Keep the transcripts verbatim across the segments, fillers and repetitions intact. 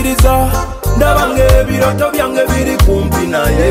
wenzibiriza ndaba ng'ebiroto byange biri kumpi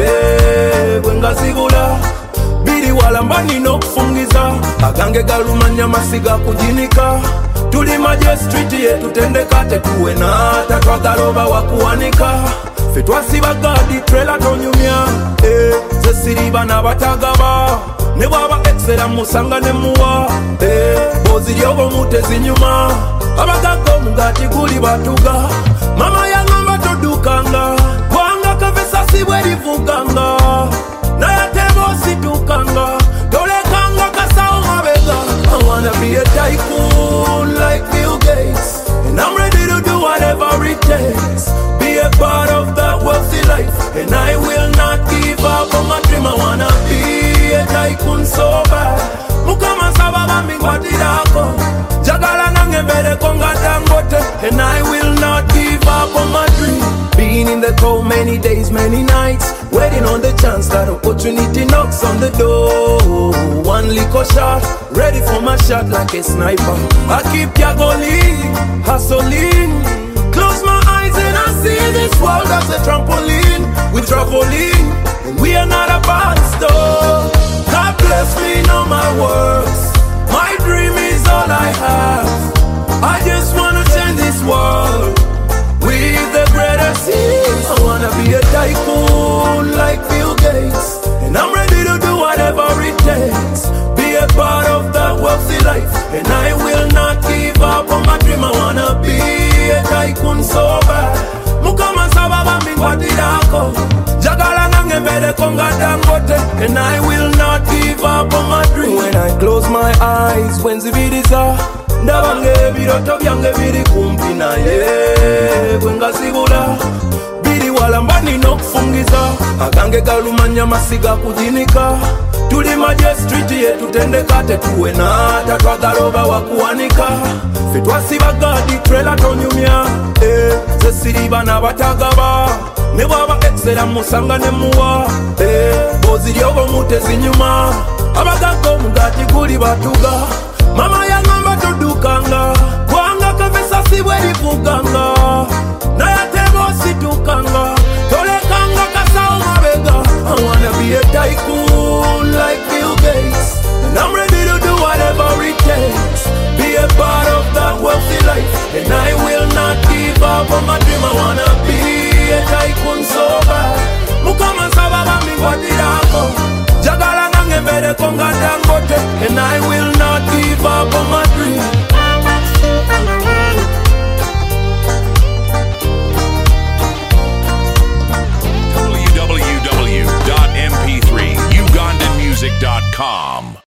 naye bwe ngazibula biri wala mba nina okufungiza agange galumanya masiga kujinika tuli maje street yetutendeka tetuwena tatwagala oba wakuwanika ffe twasiba gadi trela tonyumya eh, ze siriba n'abatagaba ne bwaba exera musanga ne muwa eh, boziri obomu tezinyuma abagaga omugati guli batuga mama yangamba todukanga kwanga kavesasi bwe livuganga naye teba ositukanga tolekanga kasawo mabega. I wanna be a tycoon like Bill Gates, and I'm ready to do whatever it takes. Be a part of that wealthy life, and I will not give up on my dream. I wanna be a tycoon so bad. Mukama sababa mingwatirako jagala nange mbere konga Dangote, and I will not give up on my dream. Being in the cold many days, many nights, waiting on the chance that opportunity knocks on the door. One liquor shot, ready for my shot like a sniper. I keep yagoling, hustling. Close my eyes and I see this world as a trampoline. We're traveling, and we are not about to stop. God bless me, know my works. My dream is all I have. I just wanna change this world with the greatest hits. I wanna be a tycoon like Bill Gates, and I'm ready to do whatever it takes. Be a part of that wealthy life, and I will not give up on my dream. I wanna be a tycoon so bad. Mukama sababa mingwatirako jagala nange mbere konga Dangote, and I will not give up on my dream. When I close my eyes, wenzibiriza ndaba ng'ebiroto byange biri kumpi naye bwe ngazibula biri wala mba nina okufungiza agange galumanya masiga kujinika tuli maje street yetutendeka tetuwena tatwagala oba wakuwanika ffe twasiba gadi trela tonyumya eh, ze siriba n'abatagaba ne bwaba exera musanga ne muwa eh, boziri obomu tezinyuma abagaga omugati guli batuga mama yangamba todukanga kwanga kavesasi bwe livuganga naye teba ositukanga tolekanga kasawo mabega. I wanna be a tycoon like Bill Gates, and I'm ready to do whatever it takes. Be a part of that wealthy life, and I will not give up on my dream. I wanna be a tycoon so bad. Mukama sababa mingwatirako jagala nange mbere konga Dangote, and I will not give up on my dream. w w w dot m p three ugandan music dot com